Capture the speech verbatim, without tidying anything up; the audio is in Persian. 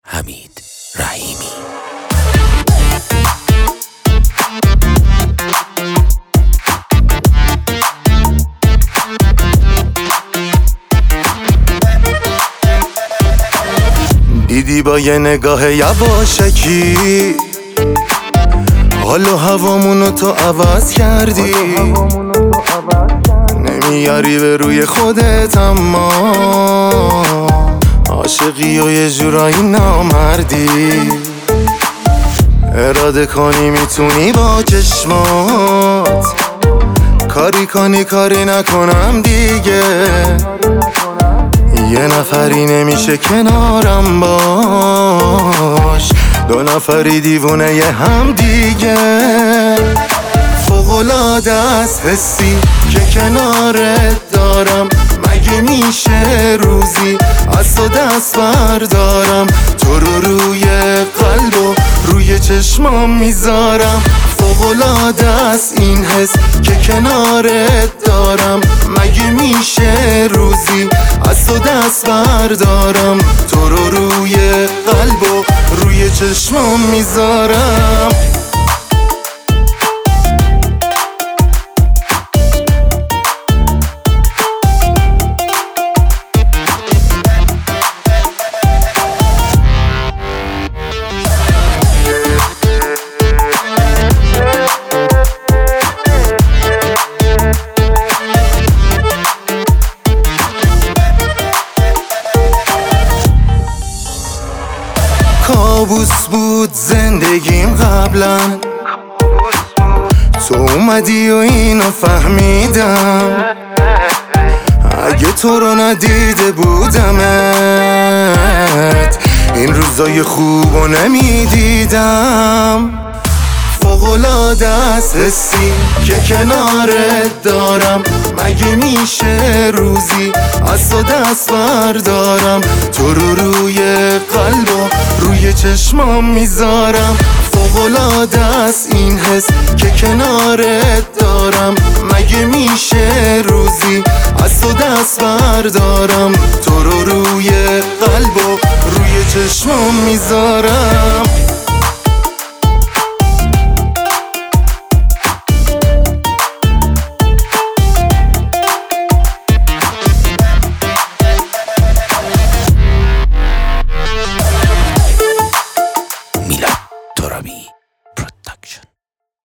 حمید رحیمی. دیدی با یه نگاه یواشکی حال و هوامونو تو عوض کردی، نمیاری به روی خودت اما عاشقی و یه جورایی نامردی. اراده کنی میتونی با چشمات کاری کنی کاری نکنم دیگه، یه نفری نمیشه کنارم باش، دو نفری دیوونه یه هم دیگه. فوق‌العاده است حسی که کنارت دارم، مگه میشه روزی از تو دست بردارم؟ تو رو روی قلب و روی چشمام میذارم. فوق‌العاده است این حس که کنارت دارم، مگه میشه روزی از تو دست بردارم؟ تو رو روی قلب و روی چشمام میذارم. کابوس بود زندگیم قبلا، تو اومدی و اینو فهمیدم. اگه تو رو ندیده بودمت این روزای خوبو نمیدیدم. فوق‌العاده است حسی که کنارت دارم، مگه میشه روزی از تو دست بردارم؟ تو رو روی قلب و روی چشمام میذارم. فوق‌العاده است این حس که کنارت دارم، مگه میشه روزی از تو دست بردارم؟